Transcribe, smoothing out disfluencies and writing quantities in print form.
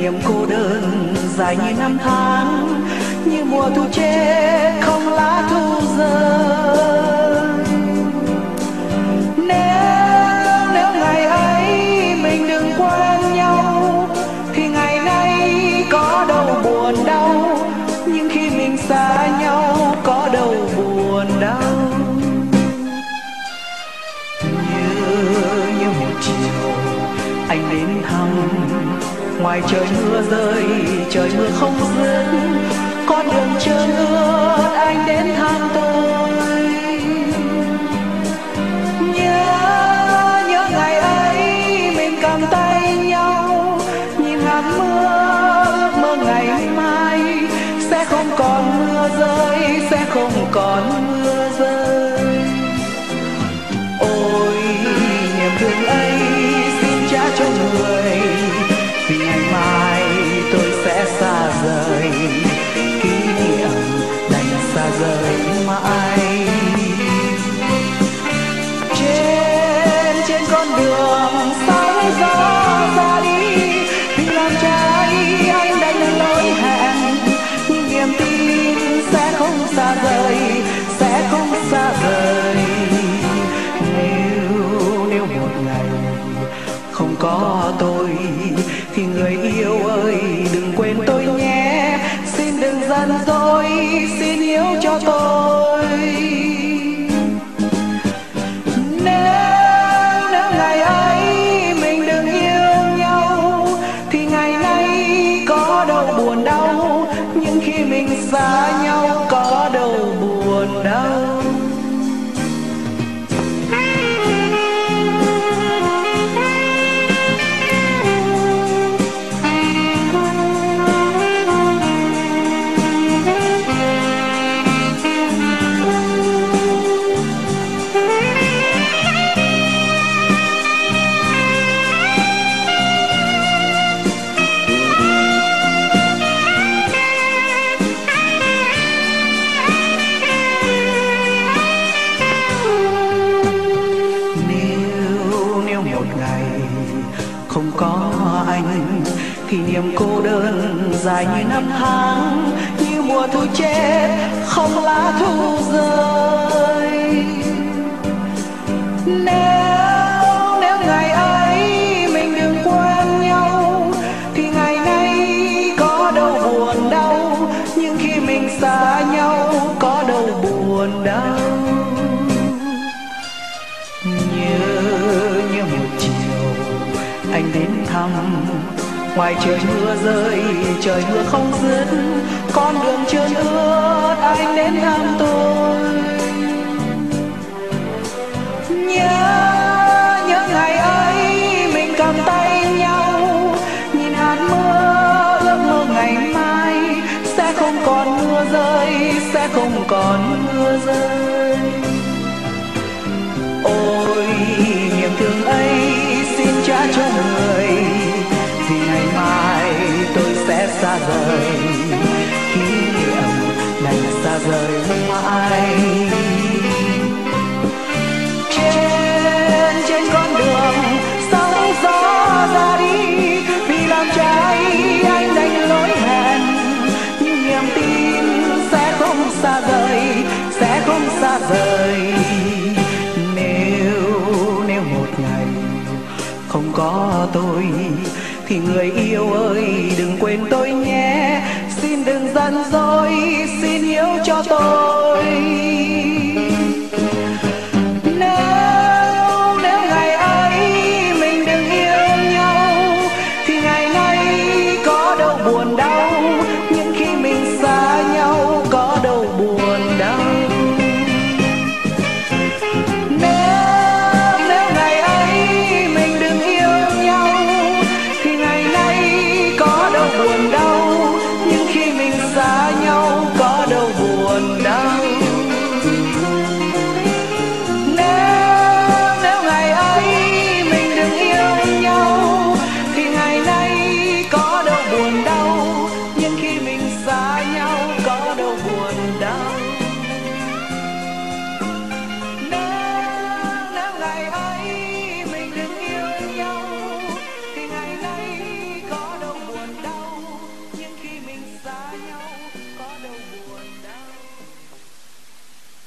niệm cô đơn dài như năm tháng, như mùa thu chết không lá thu rơi. Nếu ngày ấy mình đừng quen nhau thì ngày nay có đâu buồn đau, nhưng khi mình xa nhau có đâu buồn đau. Như một chiều anh đến thăm, ngoài trời mưa rơi trời mưa không dứt, con đường trơn ướt anh đến thăm tôi. Nhớ ngày ấy mình cầm tay nhau, nhìn hạt mưa ước mơ ngày mai sẽ không còn mưa rơi, sẽ không còn mưa rơi. Ôi niềm thương ấy xin trả cho người, vì ngày mai tôi sẽ xa rời, kỷ niệm đành xa rời mãi. Trên con đường sóng gió ra đi, vì làm trái anh đành lỗi hẹn, nhưng niềm tin sẽ không xa rời, sẽ không xa rời. Nếu một ngày không có tôi thì người yêu ơi đừng quên tôi nhé, xin đừng giận dỗi, xin hiểu cho tôi. Nếu ngày ấy mình đừng yêu nhau thì ngày nay có đâu buồn đau, nhưng khi mình xa nhau có đâu buồn đau. Không có anh thì niềm cô đơn dài như năm tháng, như mùa thu chết không lá thu rơi. Nếu ngày ấy mình đừng quen nhau thì ngày nay có đâu buồn đau, nhưng khi mình xa nhau có đâu buồn đau. Như một chiều anh đến thăm, ngoài trời mưa rơi trời mưa không dứt, con đường trơn ướt anh đến thăm tôi. Nhớ ngày ấy mình cầm tay nhau, nhìn hạt mưa ước mơ ngày mai sẽ không còn mưa rơi, sẽ không còn mưa rơi. Ôi niềm thương ấy xin trả cho người, vì ngày mai tôi sẽ xa rời, kỷ niệm đành xa rời mãi. Trên con đường sóng gió ra đi, vì làm trái anh đành lỗi hẹn, nhưng niềm tin sẽ không xa rời, sẽ không xa rời. Nếu một ngày không có tôi thì người yêu ơi đừng quên tôi nhé, xin đừng giận dỗi, xin hiểu cho tôi.